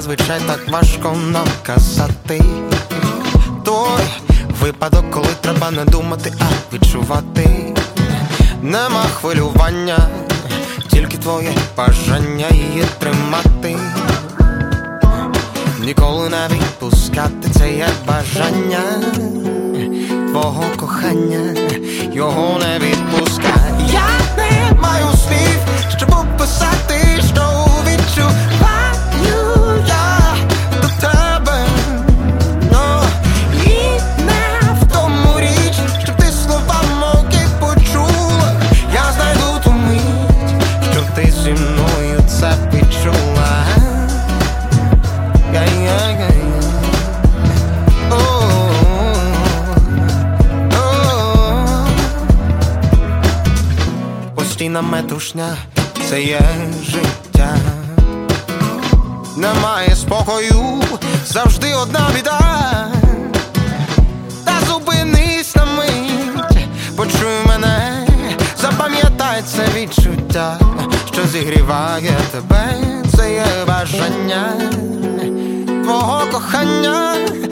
зазвичай так важко нам казати. Той випадок, коли треба не думати, а відчувати. Нема хвилювання, тільки твоє бажання її тримати. Ніколи не відпускати, це є бажання твого кохання, його не відпускай. Я не маю слів, щоб описати, що відчуваю я до тебе. І не в тому річ, щоб ти слова мої почула. Я знайду ту мить, щоб ти зі мною це відчула. Постійна метушня – це є життя. Немає спокою, завжди одна біда. Та зупинись на мить, почуй мене, запам'ятай це відчуття, що зігріває тебе, це є бажання твого кохання.